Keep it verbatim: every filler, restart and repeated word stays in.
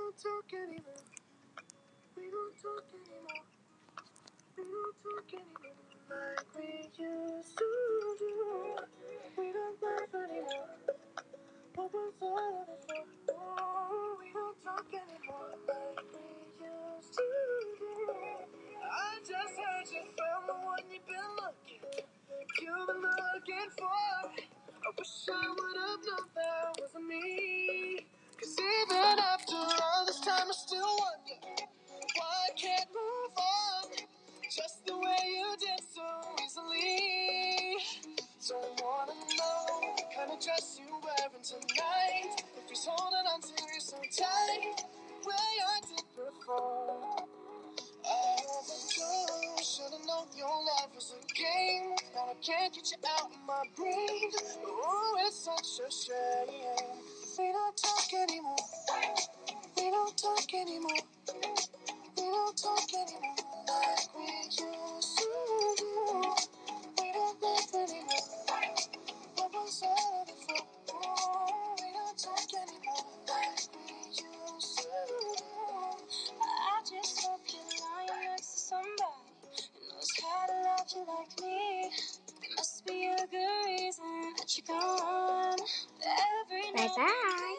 don't talk anymore. We don't talk anymore. We don't talk anymore like we used to do. We don't laugh anymore. What was all of it for? Oh, we don't talk anymore like we used to do. I just heard you found the one you've been looking. You've been looking for. I wish I would have known that wasn't me. Cause even after all this time I still wonder why I can't move on just the way you did so easily. Don't wanna know the kind of dress you wearing tonight. If he's holding on to you so tight, the way I did before. I overdosed. Should've known your love was a game. Now I can't get you out of my brain. Oh, it's such a shame. We don't talk anymore. We don't talk anymore. We don't talk anymore like we used to do. We don't laugh anymore. What was all of it for? Oh, we don't talk anymore like we used to do. I just hope you're lying next to somebody who knows how to love you like me. There must be a good reason that you're gone every night. Bye bye.